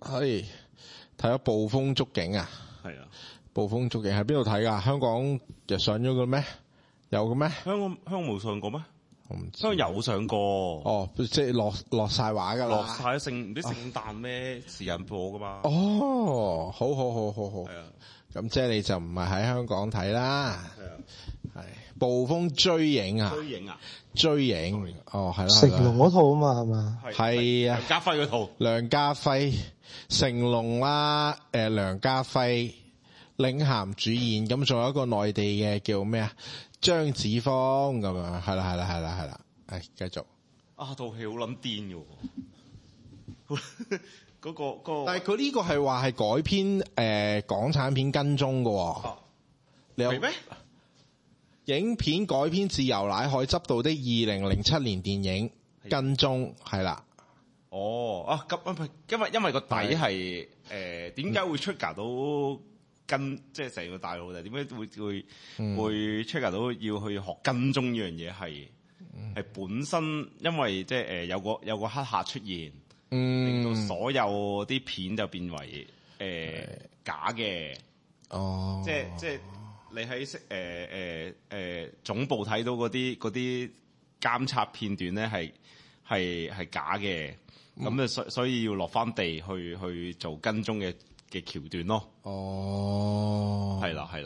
係睇咗捕風捉影啊！ 係啊， 捕風捉影喺邊度睇㗎？香港就上咗嘅咩？有嘅咩？ 香港冇上過咩？ 我唔知。 香港有上過。 哦，即係落晒畫㗎啦。 落晒唔知聖誕咩時間播㗎嘛？ 哦，好。 係啊， 咁即係你就唔係喺香港睇啦。 係啊， 係捕風追影啊！追影哦，係啦。 成龍嗰套啊嘛，係嘛？ 係啊， 梁家輝嗰套。 梁家輝、成龍啦，梁家輝領銜主演，咁仲有一個內地嘅叫咩啊？張子楓咁樣，係啦，繼續。 啊，套戲好撚癲嘅喎，嗰個。 但係佢呢個係話係改編港產片跟蹤嘅喎。你有咩？ 影片改編自由乃海執導的2007年電影跟蹤，係啦。 哦，啊咁，因為個底係點解會 trigger 到即係成個大陸就點解會 trigger 到要去學跟蹤呢樣嘢係本身因為即係有個黑客出現，令到所有啲片就變為假嘅。 哦， 即係你喺總部睇到嗰啲監察片段咧係假嘅，咁所以要落翻地去做跟蹤嘅橋段咯。 哦， 係啦。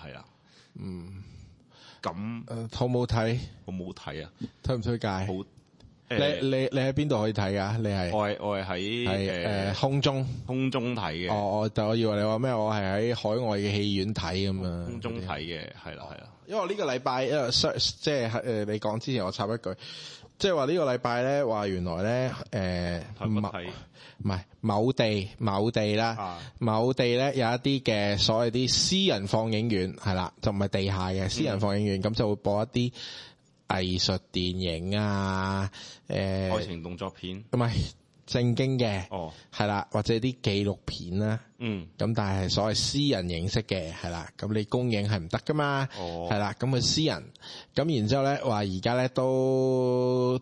咁好冇睇？ 我冇睇啊， 推唔推介？ 好。 你喺邊度可以睇噶？你係我係喺空中睇嘅。 但我以為你話咩？我係喺海外嘅戲院睇咁啊。 空中睇嘅，係啦。 因為呢個禮拜，即係你講之前，我插一句，即係話呢個禮拜咧，話原來咧唔係某地啦，某地咧有一啲嘅所謂啲私人放映院係啦，就唔係地下嘅私人放映院，咁就會播一啲藝術電影啊， 愛情動作片， 唔係正經嘅，係啦，或者啲紀錄片啦，咁但係所謂私人形式嘅，係啦，咁你公映係唔得噶嘛，係啦，咁佢私人，咁然之後咧話而家咧都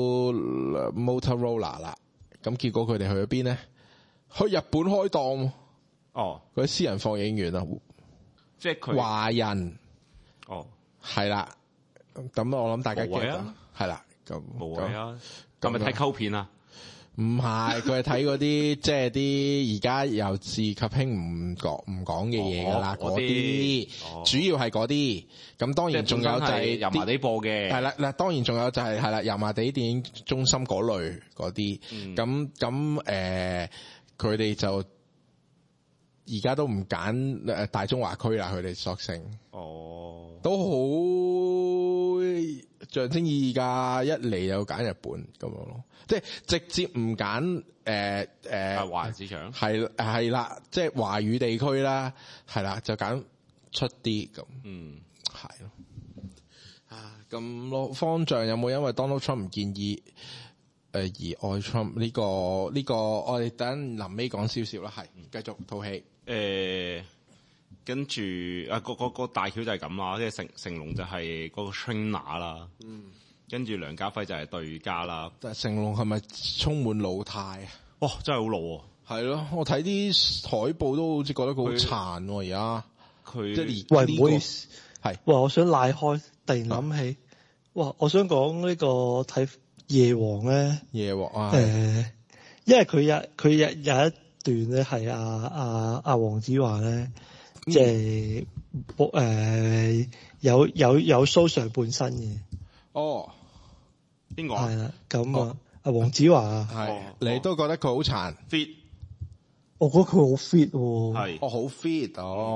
Motorola 啦，咁結果佢哋去咗邊咧？去日本開檔，嗰啲私人放映院啊， 即係佢華人，係啦。咁我諗大家記得係啦，咁冇謂啊！係咪睇溝片啊？ 唔係，佢係睇嗰啲即係啲而家由治及興唔講嘅嘢噶啦，嗰啲主要係嗰啲。咁當然仲有就係油麻地播嘅， 係啦嗱，當然仲有就係啦，油麻地電影中心嗰類嗰啲。咁佢哋就而家都唔揀大中華區啦，佢哋索性都好象徵意義㗎，一嚟就揀日本咁樣咯，即係直接唔揀華人市場係啦，即係華語地區啦，係啦，就揀出啲咁，係咯。咁咯，方丈有冇因為 Donald Trump 唔建議而愛 Trump 呢個我哋等臨尾講少少啦，係繼續套戲。 跟住個大橋就係咁啦，即係成龍就係嗰個 trainer 啦，跟住梁家輝就係對家啦。 但係成龍係咪充滿老態啊？ 哇，真係好老喎！ 係咯，我睇啲海報都好似覺得佢好殘喎，而家佢即係喂，唔好意思，係哇，我想賴開，突然諗起，哇，我想講呢個睇夜王咧， 夜王啊， 因為佢有一段咧係阿黃子華咧。即係有 show 上半身嘅。 邊個係啦，咁阿黃子華係你都覺得佢好殘 fit？ 我覺得佢好 fit 喎。 係好 fit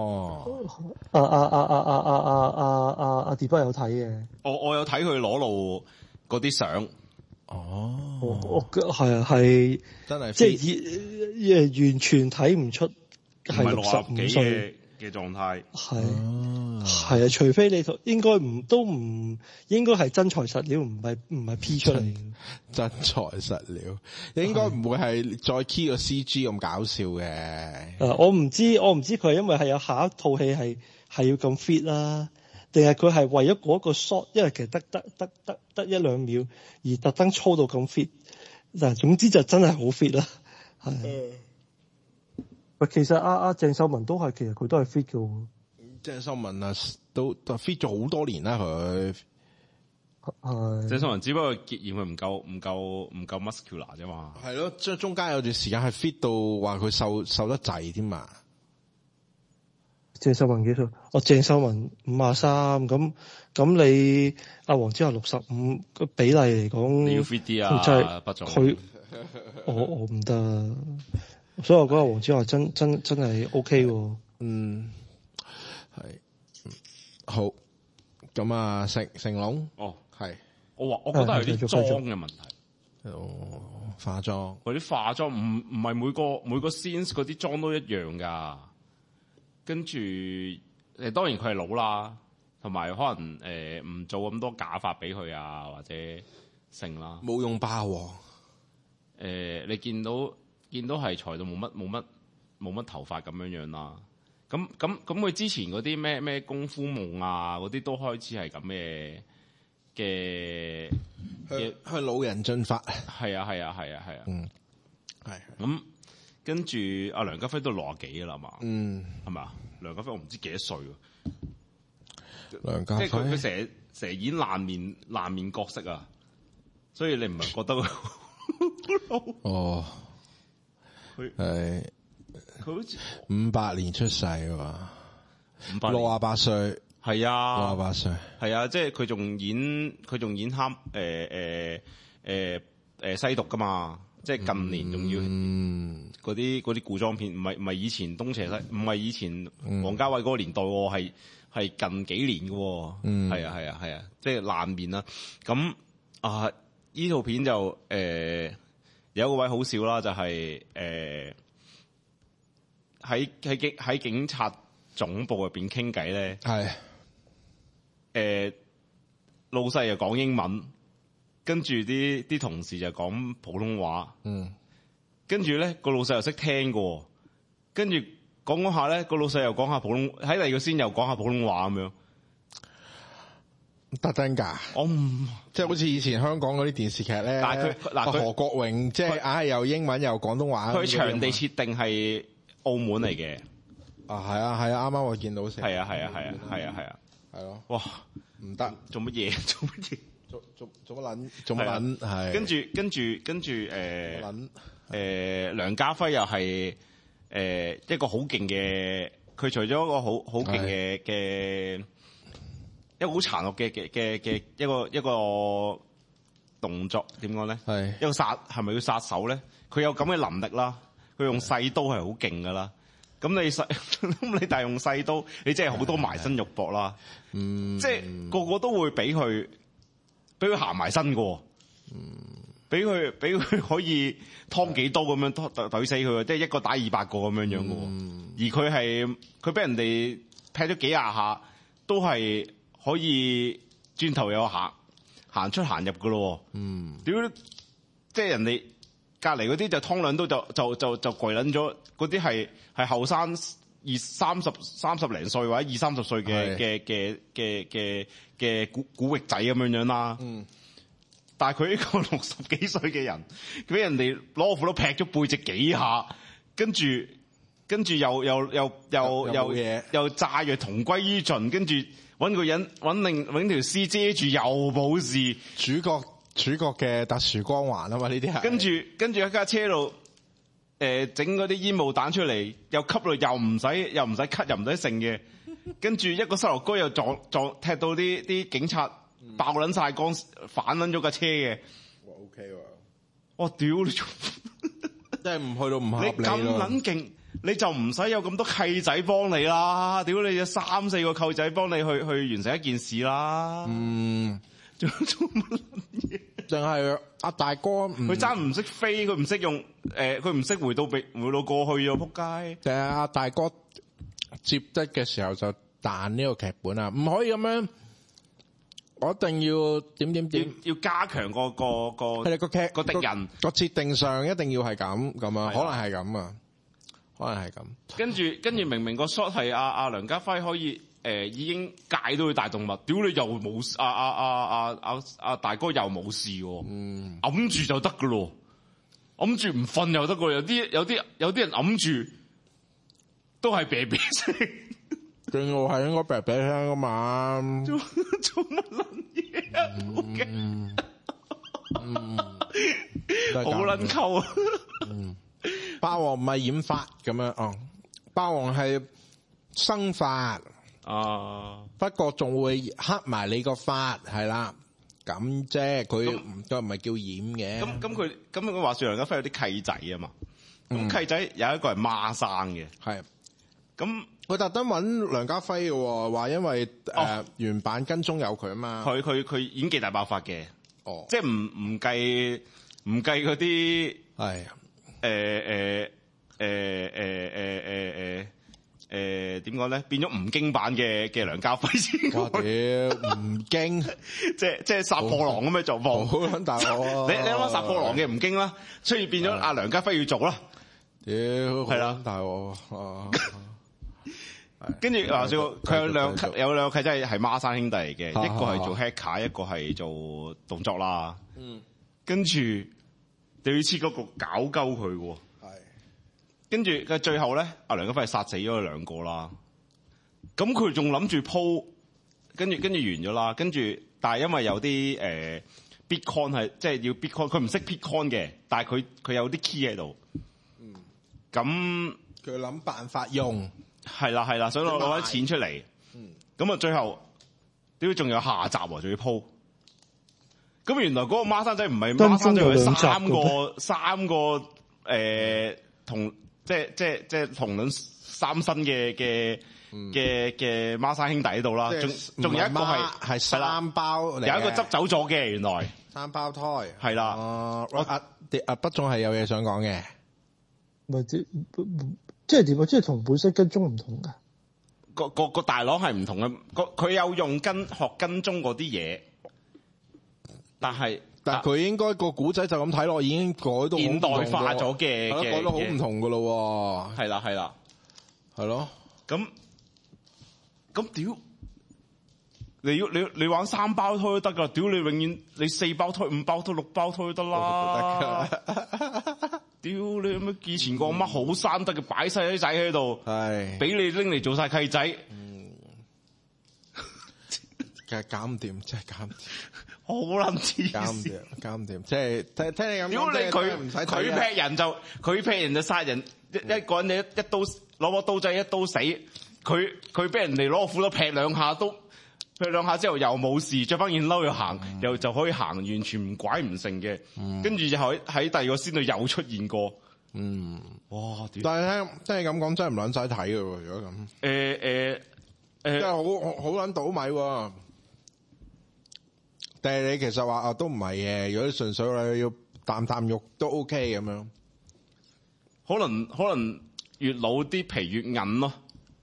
阿 D 不有睇嘅。 我有睇佢裸露嗰啲相。 我係真係即係完全睇唔出係65歲嘅狀態， 係啊，除非你應該唔應該係真材實料，唔係 P 出嚟。 真材實料，應該唔會係再 key 個 CG 咁搞笑嘅。 我唔知佢係因為係有下一套戲係要咁 fit 啦，定係佢係為咗嗰個 shot， 因為其實得一兩秒而特登操到咁 fit。嗱，總之就真係好 fit 啦。 喂，其實阿鄭秀文都係，其實佢都係 fit 嘅喎。 鄭秀文啊，都 fit 咗好多年啦，佢係鄭秀文只不過結驗佢唔夠 muscular 啫嘛。 係咯，即係中間有段時間係 fit 到話佢瘦得滯添嘛。 鄭秀文幾歲？鄭秀文53，咁你阿黃子華65個比例嚟講， 你要 fit 啲啊， 真係不總佢我唔得，所以我覺得黃子華真係 OK 喎。 係好咁啊，成龍係我覺得係啲妝嘅問題。 化妝嗰啲化妝唔係每個 scene 嗰啲妝都一樣㗎。跟住當然佢係老啦，同埋可能唔做咁多假髮俾佢啊，或者成啦。 冇用霸王。 你見到係裁到冇乜頭髮咁樣啦。咁佢之前嗰啲咩功夫夢啊嗰啲都開始係咁嘅向老人進發。 係啊。 係咁跟住阿梁家輝都60幾㗎啦嘛。係咪啊？梁家輝我唔知幾多歲喎。 梁家輝即係佢成日演爛面角色啊，所以你唔係覺得佢好老？ 哦，佢好似58年出世喎，68歲， 係啊 ，68歲， 係啊，即係佢仲演西毒噶嘛，即係近年仲要嗰啲古裝片，唔係以前東邪西，唔係以前王家衛嗰個年代喎，係近幾年嘅喎，係啊，即係爛面啦。咁啊，呢套片就有一個位好笑啦，就係喺警察總部入邊傾偈咧，老細又講英文，跟住啲同事就講普通話，跟住咧個老細又識聽嘅，跟住講下咧個老細又講下普通，喺第二個先又講下普通話咁樣， 特登㗎，我唔即係好似以前香港嗰啲電視劇咧， 但係佢何國榮即係又英文又廣東話， 佢場地設定係澳門嚟嘅， 係啊，啱啱我見到成， 係啊， 係咯， 哇， 唔得，做乜嘢？做乜撚？係。跟住梁家輝又係一個好勁嘅，佢除咗一個好勁嘅一個好殘酷嘅一個動作點講咧？係一個係咪要殺手咧？佢有咁嘅能力啦，佢用細刀係好勁噶啦。咁你但係用細刀，你真係好多埋身肉搏啦。即係個個都會俾佢行埋身嘅，俾佢可以劏幾刀咁樣懟死佢，即係一個打200個咁樣嘅。而佢俾人哋劈咗幾廿下，都係可以轉頭又行出行入嘅咯。屌，即係人哋隔離嗰啲就劏兩刀就跪撚咗，嗰啲係後生30零歲或者20-30歲嘅古域仔咁樣啦。但係佢呢個60幾歲嘅人，佢俾人哋攞個斧頭劈咗背脊幾下，跟住又炸藥同歸於盡，跟住揾個人揾條屍遮住又冇事。 主角嘅特殊光環啊嘛，呢啲係。 跟住一架車度整嗰啲煙霧彈出嚟，又吸落又唔使咳又唔使剩嘅，跟住一個膝頭哥又撞踢到啲警察爆撚晒光，反撚咗架車嘅。 哇 OK 喎！ 我屌你， 真係唔去到唔合理咯。 你咁撚勁，你就唔使有咁多契仔幫你啦。屌你有3-4個契仔幫你去完成一件事啦。做乜撚嘢？ 淨係阿大哥， 佢爭唔識飛，佢唔識用佢唔識回到過去啊！仆街！ 就係阿大哥接得嘅時候就彈呢個劇本啊，唔可以咁樣。我一定要點要加強個劇個敵人個設定上一定要係咁啊，可能係咁啊，可能係咁。跟住明個 shot 係阿梁家輝可以已經戒到佢大動脈，屌你又冇阿大哥又冇事喎，揞住就得噶咯，揞住唔瞓又得噶，有啲人揞住都係啤啤聲。 正路係應該啤啤聲噶嘛？ 做乜撚嘢啊？好撚溝啊！ 霸王唔係染髮咁樣哦，霸王係生髮啊， 不過仲會黑埋你個髮係啦，咁啫，佢唔係叫染嘅。 咁話說梁家輝有啲契仔啊嘛，咁契仔有一個係孖生嘅， 係咁佢特登揾梁家輝嘅，話因為原版跟蹤有佢啊嘛， 佢演技大爆發嘅，即係唔計嗰啲係點講咧？變咗吳京版嘅梁家輝先。 哇屌，吳京， 即係殺破狼咁嘅狀況。 好撚大鑊！ 你諗下殺破狼嘅吳京啦，所以變咗阿梁家輝要做啦。 屌，係啦， 大鑊。 跟住話說佢有兩契真係孖生兄弟嚟嘅，一個係做 hacker，一個係做動作啦。跟住你要切嗰個搞鳩佢喎。係。跟住嘅最後咧，阿梁家輝係殺死咗佢兩個啦。咁佢仲諗住鋪，跟住完咗啦。跟住，但係因為有啲Bitcoin 係即係要 Bitcoin，佢唔識 Bitcoin 嘅，但係佢有啲 key 喺度。咁佢諗辦法用。 係啦，想攞啲錢出嚟。咁啊，最後點解仲有下集喎？仲要鋪。咁原來嗰個孖生仔唔係孖生仔，係三個同即係同卵三生嘅孖生兄弟喺度啦。仲有一個係三胞， 有一個執走咗嘅原來三胞胎係啦。 阿北總係有嘢想講嘅， 咪即係點啊？即係同本身跟蹤唔同噶。 個大佬係唔同嘅，佢有用學跟蹤嗰啲嘢。但係佢應該個古仔就咁睇落，已經改到現代化咗嘅， 改到好唔同噶咯。 係啦， 係咯。 咁屌，你玩三胞胎都得噶，屌你永遠你四胞胎、五胞胎、六胞胎都得啦。屌你乜以前個乜好生得嘅，擺晒啲仔喺度，係俾你拎嚟做晒契仔。 其實搞唔掂，真係搞唔掂。 好撚黐線，搞唔掂，即係聽你咁講。 如果你佢劈人就殺人，一個人你一刀攞個刀仔一刀死，佢俾人哋攞個斧頭劈兩下之後又冇事，着翻件褸又行，又就可以行，完全唔拐唔成嘅。跟住就喺第二個仙女又出現過。哇！ 但係聽你咁講真係唔撚使睇嘅喎，如果咁。真係好撚倒米喎。但係你其實話都唔係嘅，如果你純粹你要啖肉都 OK 咁樣， 可能越老啲皮越韌咯。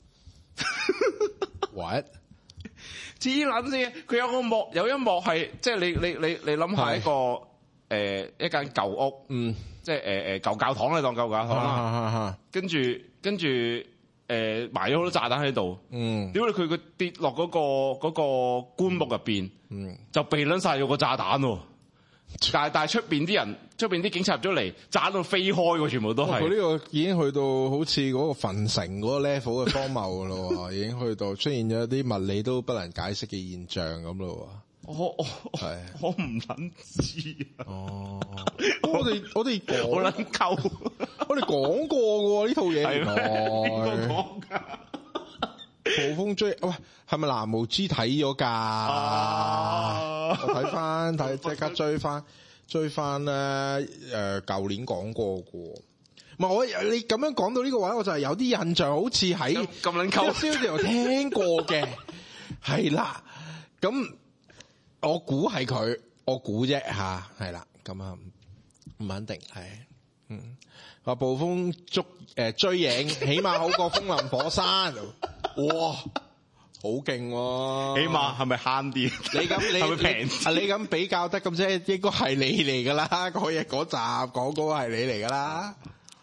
What？ 黐撚線！佢有一幕係即係你諗下一個一間舊屋，即係舊教堂，你當舊教堂啦。跟住埋咗好多炸彈喺度。屌你佢跌落嗰個棺木入邊，就避撚晒咗個炸彈喎。但係出邊啲警察入咗嚟，炸到飛開喎，全部都係。佢呢個已經去到好似嗰個焚城嗰個 level 嘅荒謬噶咯，已經去到出現咗啲物理都不能解釋嘅現象咁咯。 我唔撚知啊！ 我哋好撚鳩， 我哋講過嘅呢套嘢，原來邊個講㗎？ 暴風追喂，係咪藍毛知睇咗㗎？我睇即刻追翻咧。舊年講過嘅，唔係你咁樣講到呢個位，我就係有啲印象，好似喺咁撚鳩 studio 聽過嘅，係啦。咁我估係佢，我估啫吓，係啦。咁啊唔肯定係，話暴風追影，起碼好過風林火山。哇，好勁喎！ 起碼係咪慳啲？ 你咁係咪平？ 你咁比較得咁啫，應該係你嚟噶啦。嗰日嗰集講嗰個係你嚟噶啦。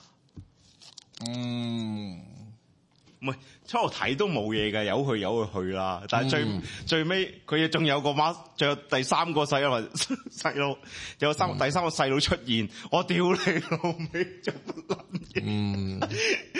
唔係初頭睇都冇嘢嘅，由佢去啦。但係最尾佢仲有個仲有第三個細佬，有第三個細佬出現。我屌你老味做乜撚嘢？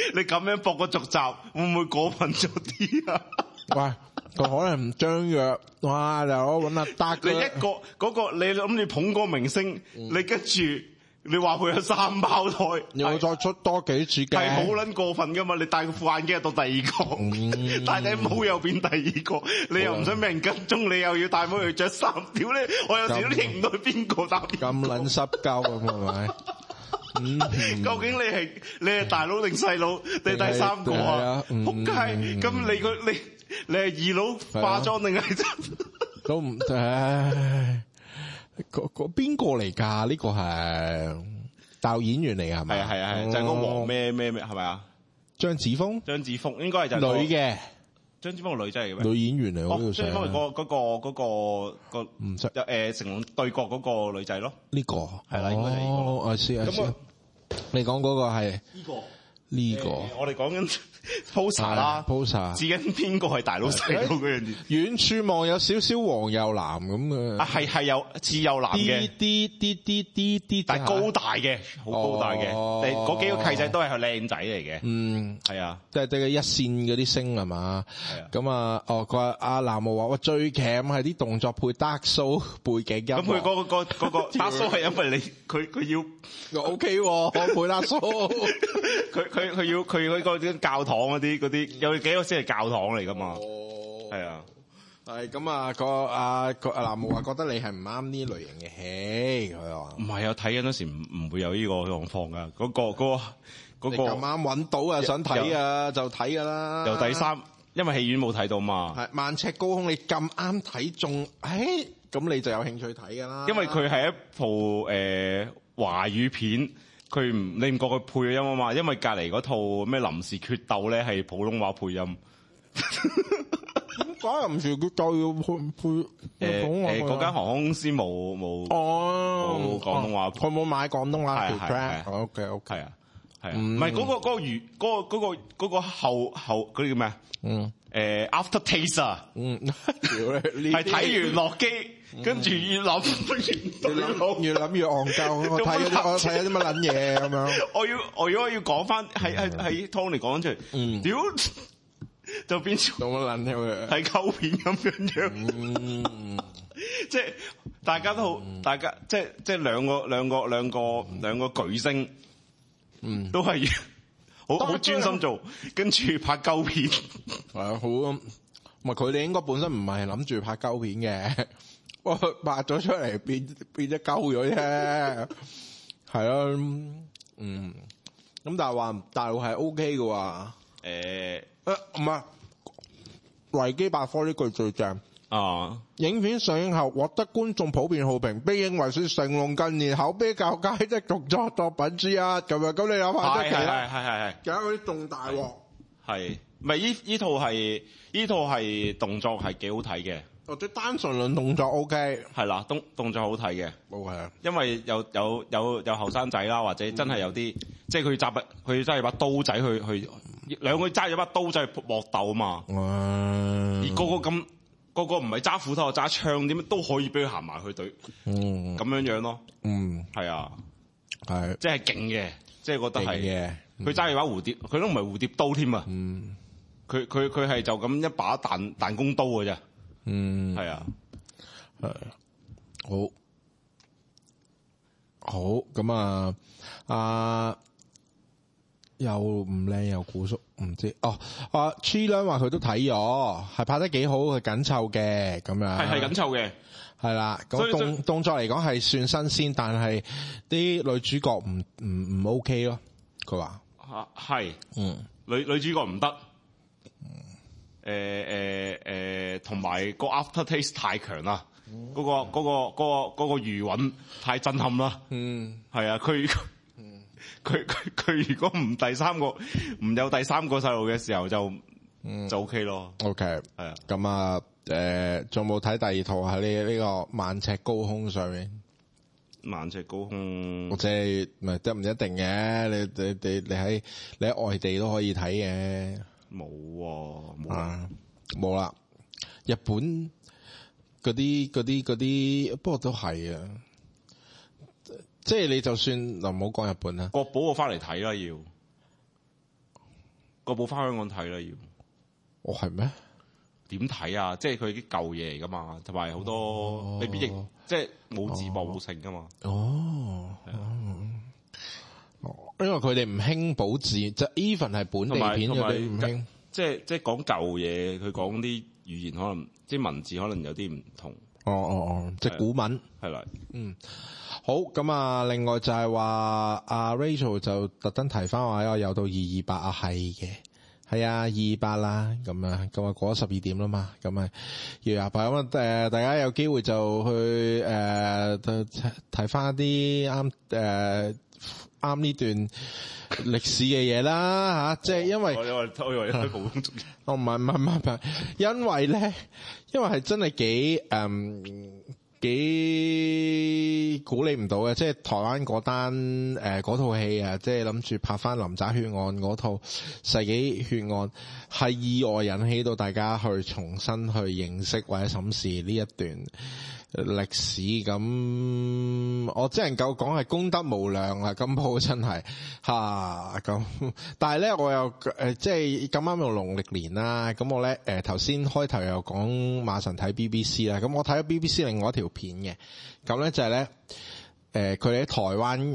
你咁樣搏個續集，會唔會過分咗啲啊？ 喂，佢可能唔張約，哇！大佬揾阿得你一個嗰個你諗住捧個明星，你跟住你話佢有3胞胎， 要再出多幾次嘅， 係好撚過分噶嘛？你戴個副眼鏡又到第二個，戴頂帽又變第二個，你又唔想俾人跟蹤，你又要戴帽去着衫，屌你！我有時都認唔到邊個打邊個咁撚濕鳩咁係咪？ 究竟你係大佬定細佬定第三個啊？仆街！咁你係二佬化妝定係都唔唉？邊個嚟㗎？呢個係大陸演員嚟㗎係咪？ 係啊，就係個黃咩係咪啊？ 張子楓應該係就係女嘅。 張子楓個女仔嚟嘅咩？ 女演員嚟， 張子楓嗰個唔識成龍對角嗰個女仔咯。 呢個係啦，應該係呢個。 我知。你講嗰個係呢個， 我哋講緊 poster 啦 ，poster 指緊邊個係大佬細佬嗰樣嘢。 遠處望有少少黃又藍咁嘅， 係有似又藍嘅， 啲， 但係高大嘅，好高大嘅。嗰幾個契仔都係靚仔嚟嘅。係啊， 即係一線嗰啲星係嘛？咁啊，佢話阿南無話喂最鉗係啲動作配 Dark Soul 背景音。 咁佢嗰個 Dark Soul 係因為佢要 OK 喎，配 Dark Soul。 佢要佢嗰啲教堂嗰啲有幾個先係教堂嚟噶嘛？係啊， 係咁啊個南無話覺得你係唔啱呢類型嘅戲，佢話唔係啊，睇緊嗰時唔會有呢個狀況噶，嗰個你咁啱揾到啊，想睇啊就睇噶啦。 由第3，因為戲院冇睇到嘛。 係萬尺高空，你咁啱睇中，咁你就有興趣睇噶啦。 因為佢係一部華語片。你唔覺佢配音啊嘛？因為隔離嗰套咩臨時決鬥咧係普通話配音。點解臨時決鬥要配普通話？嗰間航空公司冇廣東話， 佢冇買廣東話。 係 OK 係啊，唔係嗰個後嗰啲叫咩啊？After Taste 啊，係睇完落機。跟住越諗越戇鳩，我睇咗啲乜撚嘢咁樣。 我如果要講翻喺 Tony 講出嚟，屌就變咗做乜撚嘢？ 係溝片咁樣，即係大家都好，大家即係兩個巨星，都係好專心做，跟住拍溝片。 係啊，好唔係佢哋應該本身唔係諗住拍溝片嘅。我拍咗出嚟變咗鳩咗啫，係咯，咁但係話大陸係 OK 嘅話，唔係維基百科呢句最正啊！ 影片上映後獲得觀眾普遍好評，被認為是成龍近年口碑較佳的動作作品之一。咁樣咁你有拍得係， 有嗰啲仲大鑊， 係咪呢套係動作係幾好睇嘅？ 或者單純論動作 OK， 係啦，動作好睇嘅 ，OK， 因為有後生仔啦，或者真係有啲，即係佢揸住把刀仔去兩個揸住把刀仔去搏鬥啊嘛，而個個唔係揸斧頭揸槍，點樣都可以俾佢行埋去對，咁樣咯，係啊，係，即係勁嘅，即係覺得係嘅，佢揸住把蝴蝶，佢都唔係蝴蝶刀添啊，佢係就咁一把彈弓刀嘅啫。係啊，係好咁啊，又唔靚又古縮，唔知Chilam 話佢都睇咗，係拍得幾好，係緊湊嘅咁樣， 係緊湊嘅， 係啦。咁動作嚟講係算新鮮，但係啲女主角唔 OK 咯。佢話係，女主角唔得。同埋個 after taste 太強啦，嗰個餘韻太震撼啦。係啊，佢如果唔有第三個細路嘅時候就 OK 咯。OK 係啊， 咁啊仲冇睇第二套喺呢個萬尺高空上面。 萬尺高空， 即係唔一定嘅，你喺外地都可以睇嘅。冇啦，日本嗰啲，不過都係啊，即係你就算唔好講日本啦， 國寶我翻嚟睇啦要， 個部翻香港睇啦要。 哦，係咩？ 點睇啊？即係佢啲舊嘢嚟噶嘛，同埋好多未必亦即係冇字幕冇成噶嘛。 因為佢哋唔興補字，即係 even 係本地片佢哋唔興。 即係講舊嘢，佢講啲語言可能即係文字可能有啲唔同。 即係古文係啦。 好，咁啊，另外就係話阿 Rachel 就特登提翻話又到228啊，係嘅。係啊，228啦，咁啊過咗12點啦嘛，咁啊228咁啊大家有機會就去睇翻啲啱呢段歷史嘅嘢啦吓，即係因為我以為都冇工作。 唔係，因為係真係幾估你唔到嘅，即係台灣嗰單嗰套戲啊，即係諗住拍翻林宅血案嗰套世紀血案，係意外引起到大家去重新去認識或者審視呢一段歷史。咁我只能夠講係功德無量啦，今鋪真係咁。但係咧我又即係咁啱用農曆年啦，咁我咧頭先開頭又講馬神睇 BBC 啦，咁我睇咗 BBC 另外一條片嘅，咁咧就係咧佢哋喺台灣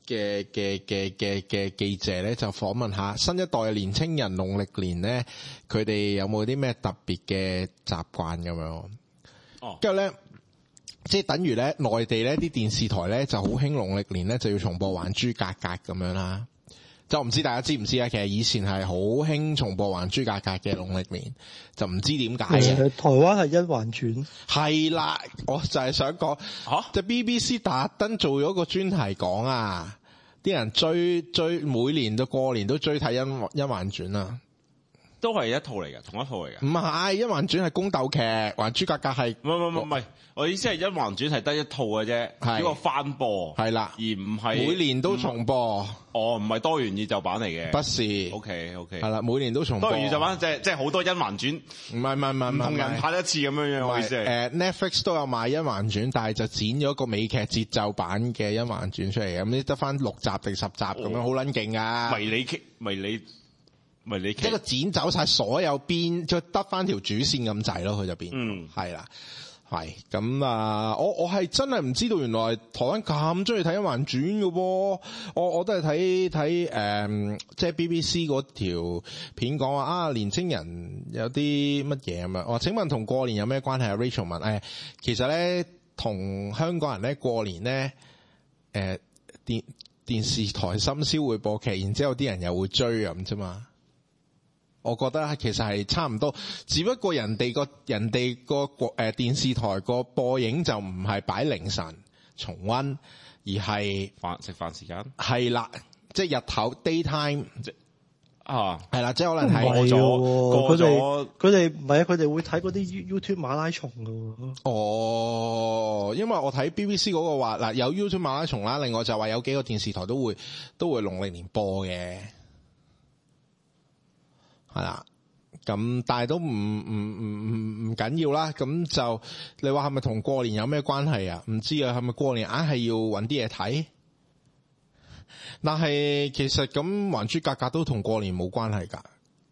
嘅記者咧就訪問下新一代嘅年青人農曆年咧，佢哋有冇啲咩特別嘅習慣咁樣。跟住咧。即係等於咧，內地咧啲電視台咧就好興農曆年咧就要重播《還珠格格》咁樣啦。就唔知大家知唔知啊？其實以前係好興重播《還珠格格》嘅農曆年，就唔知點解嘅。 台灣係甄嬛傳。係啦，我就係想講就 BBC 特登做咗個專題講啊，啲人追每年到過年都追睇甄嬛傳啊。 都係一套嚟嘅，同一套嚟嘅。 唔係，甄嬛傳係宮鬥劇，還珠格格係唔係，我意思係甄嬛傳係得一套嘅啫，只不過翻播係啦， 而唔係每年都重播。 唔係多元宇宙版嚟嘅。 不是。 OK 係啦，每年都重播。 多元宇宙版即係好多甄嬛傳。 唔係， 唔同人拍一次咁樣樣。我意思係 Netflix 都有賣甄嬛傳，但係就剪咗個美劇節奏版嘅甄嬛傳出嚟，咁呢得翻6集定10集咁樣，好撚勁啊！一個剪走晒所有邊，就得翻條主線咁滯咯，佢就變。係啦，係咁啊！我係真係唔知道，原來台灣咁中意睇甄嬛傳嘅喎。我都係睇即係 BBC 嗰條片講話啊，年青人有啲乜嘢咁樣。我請問同過年有咩關係啊 ？Rachel 問其實咧同香港人咧過年咧電視台深宵會播劇，然之後啲人又會追咁啫嘛。我覺得其實係差唔多，只不過人哋個電視台個播映就唔係擺凌晨重溫，而係食飯時間。係啦，即係日頭 daytime 係啦，即係可能係過咗佢哋唔係啊，佢哋會睇嗰啲 YouTube 馬拉松噶。 因為我睇 BBC 嗰個話嗱有 YouTube 馬拉松啦，另外就話有幾個電視台都會農曆年播嘅。係啦，咁但係都唔緊要啦。咁就你話係咪同過年有咩關係啊？唔知啊，係咪過年硬係要搵啲嘢睇？但係其實咁《還珠格格》都同過年冇關係噶，《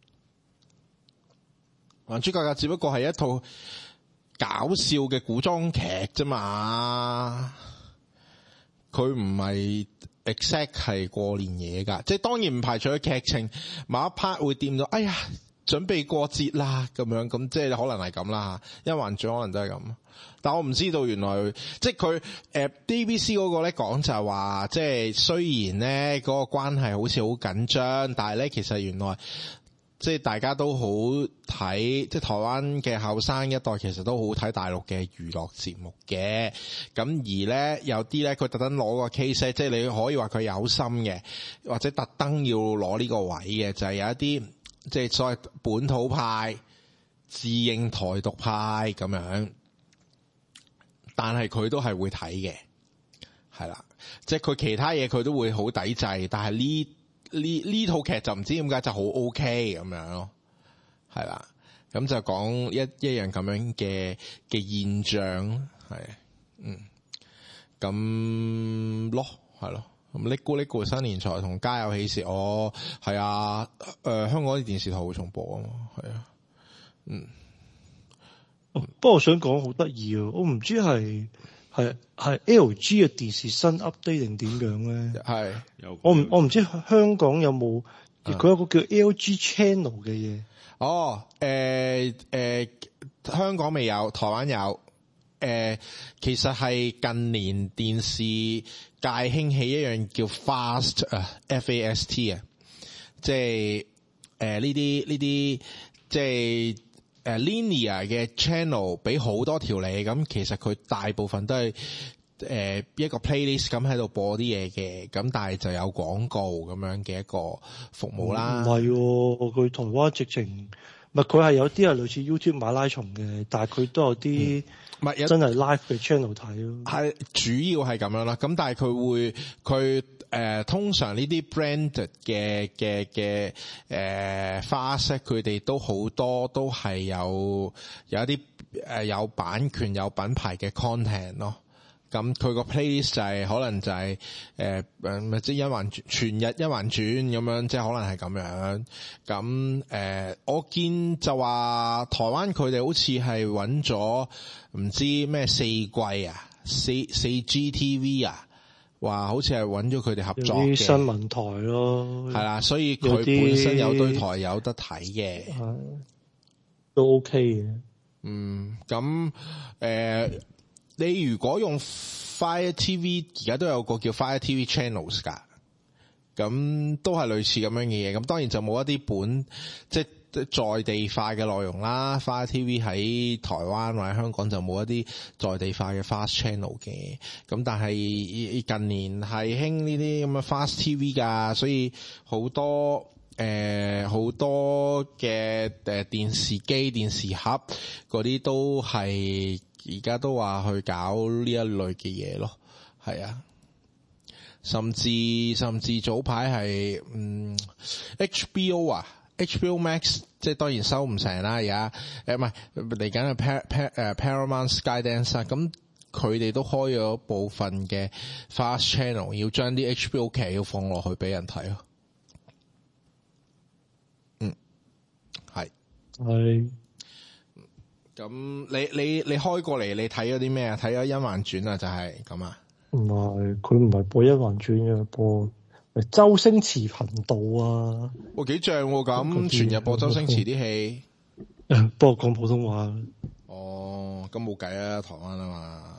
還珠格格》只不過係一套搞笑嘅古裝劇啫嘛，佢唔係。exact 係過年嘢㗎，即係當然唔排除佢劇情某一 part 會掂到，哎呀，準備過節啦咁樣，咁即係可能係咁啦嚇，甄嬛傳可能都係咁。但我唔知道原來即係佢BBC 嗰個咧講就係話，即係雖然咧嗰個關係好似好緊張，但係咧其實原來。即係大家都好睇，即係台灣嘅後生一代其實都好睇大陸嘅娛樂節目嘅。咁而咧有啲咧佢特登攞個 case， 即係你可以話佢有心嘅，或者特登要攞呢個位嘅，就係有一啲即係所謂本土派、自認台獨派咁樣，但係佢都係會睇嘅，係啦，即係佢其他嘢佢都會好抵制，但係呢套劇就唔知點解就好 OK 咁樣咯，係啦，咁就講一樣咁樣嘅現象，係，咁咯，係咯， 咁呢咕新年財同家有喜事，係啊，香港啲電視台會重播啊嘛，係啊， 不過我想講好得意啊，我唔知係 LG 嘅電視新 update 定點樣咧？ 係， 我唔知香港有冇佢有個叫 LG Channel 嘅嘢。 香港未有，台灣有。其實係近年電視界興起一樣叫 FAST 啊，即係呢啲即係linear 嘅 channel 俾好多條你，咁其實佢大部分都係一個 playlist 咁喺度播啲嘢嘅，咁但係就有廣告咁樣嘅一個服務啦。 唔係喎，佢台灣直情唔係，佢係有啲係類似 YouTube 馬拉松嘅，但係佢都有啲真係 live 嘅 channel 睇咯。係主要係咁樣啦，咁但係佢通常呢啲 branded 嘅fast，佢哋都好多都係有一啲有版權有品牌嘅 content 咯。咁佢個 playlist 就係可能就係即係一環全日一環轉咁樣，即係可能係咁樣。咁我見就話台灣佢哋好似係揾咗唔知咩4季啊，4GTV 啊，話好似係揾咗佢哋合作嘅新聞台咯。 係啦，所以佢本身有堆台有得睇嘅， 都 OK 嘅。 咁你如果用 Fire TV， 而家都有個叫 Fire TV Channels 㗎，咁都係類似咁樣嘅嘢。咁當然就冇一啲即係在地化嘅內容啦。Fire TV 喺台灣或者香港就冇一啲在地化嘅 Fast Channel 嘅。咁但係近年係興呢啲咁嘅 Fast TV 㗎，所以好多嘅電視機、電視盒嗰啲都係。而家都話去搞呢一類嘅嘢咯，係啊，甚至早排係HBO 啊 ，HBO Max 即係當然收唔成啦，而家唔係嚟緊係Paramount Skydance 啊，咁佢哋都開咗部分嘅 Fast Channel， 要將啲 HBO 劇要放落去俾人睇咯，係。咁你開過嚟，你睇咗啲咩啊？睇咗《甄嬛傳》啊，就係咁啊？ 唔係，佢唔係播《甄嬛傳》嘅，播周星馳頻道啊。 幾正喎！咁全日播周星馳啲戲。 不過講普通話。 哦，咁冇計啊，台灣啊嘛。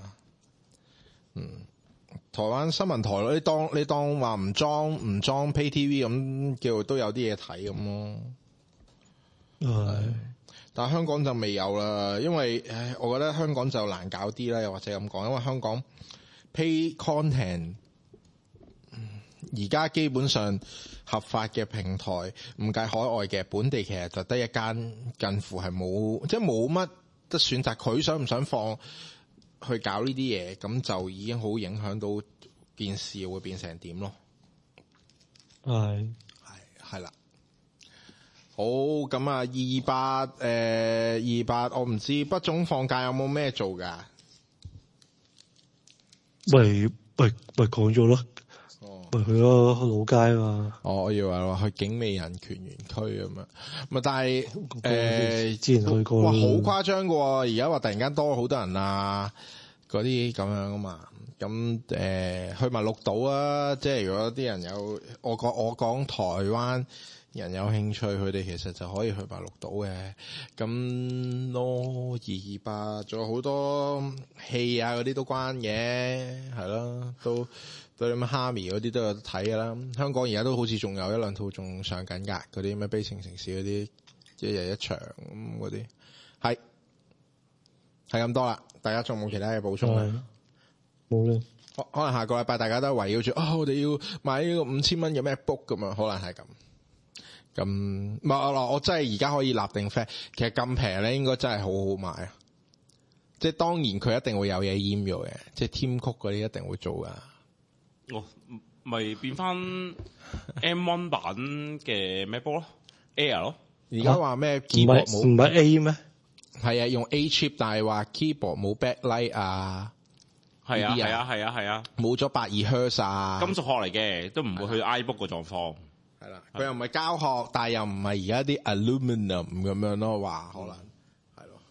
台灣新聞台咯，你當話唔裝 Pay TV 咁，叫都有啲嘢睇咁咯。但係香港就未有啦，因為我覺得香港就難搞啲啦，又或者咁講，因為香港 pay content 而家基本上合法嘅平台，唔計海外嘅，本地其實就得一間，近乎係冇，即係冇乜得選擇。佢想唔想放去搞呢啲嘢，咁就已經好影響到件事會變成點咯。係啦。好，咁啊，228，我唔知北總放假有冇咩做噶？咪講咗咯，咪去咯，去老街嘛。我以為話去景美人權園區咁樣，咪但係之前去過，哇，好誇張噶喎！而家話突然間多好多人啊，嗰啲咁樣啊嘛。咁去埋綠島啊，即係如果啲人有我講台灣人有興趣，佢哋其實就可以去埋綠島嘅。咁咯，228仲有好多戲啊，嗰啲都關嘅，係咯，都對你乜哈咪嗰啲都有得睇噶啦。香港而家都好似仲有1-2套仲上緊㗎，嗰啲咩悲情城市嗰啲一日一場咁嗰啲，係咁多啦。大家仲冇其他嘅補充啊？冇咧。可能下個禮拜大家都圍繞住我哋要買呢個5000蚊嘅 MacBook 咁樣，可能係咁。咁唔係我真係而家可以立定 flag， 其實咁平咧應該真係好好買啊！即係當然佢一定會有嘢閹咗嘅，即係 Tim Cook 嗰啲一定會做噶。 咪變翻 M1 版嘅 MacBook 咯 ，Air 咯。 而家話咩 keyboard 冇唔係 A 咩？ 係啊，用 A chip， 但係話 keyboard 冇 backlight 啊。 係啊， 冇咗82赫啊， 金屬殼嚟嘅，都唔會去 iBook 個狀況。 係啦，佢又唔係膠殼，但係又唔係而家啲 aluminum 咁樣咯，話可能係咯。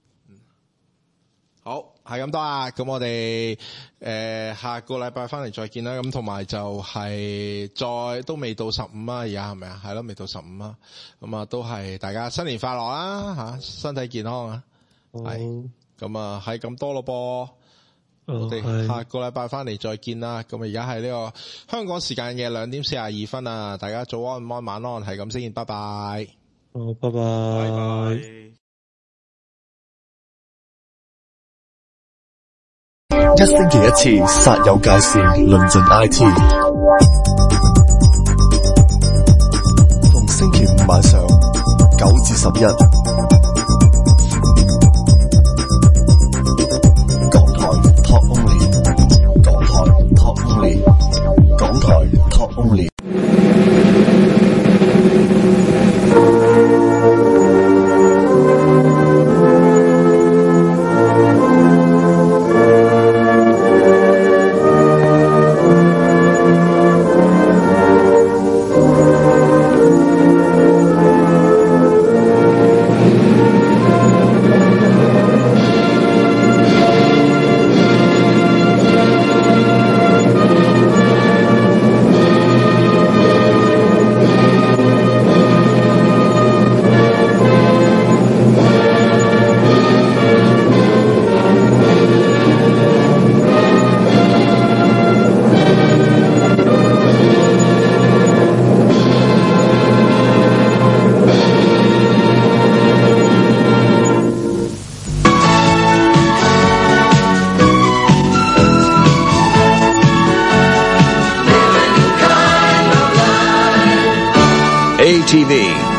好，係咁多啊！咁我哋下個禮拜翻嚟再見啦。咁同埋就係再都未到15啊，而家係咪啊？係咯，未到15啊。咁啊，都係大家新年快樂啦嚇，身體健康啊！係咁啊，係咁多咯噃。我哋下個禮拜翻嚟再見啦。咁而家係呢個香港時間嘅2:42啊！大家早安、晚安，係咁先，拜拜。 好，拜拜。 一星期一次，煞有介事，論盡 IT。逢星期五晚上9至11，港台 Talk Only， 港台 Talk Only， 港台 Talk Only。 ATV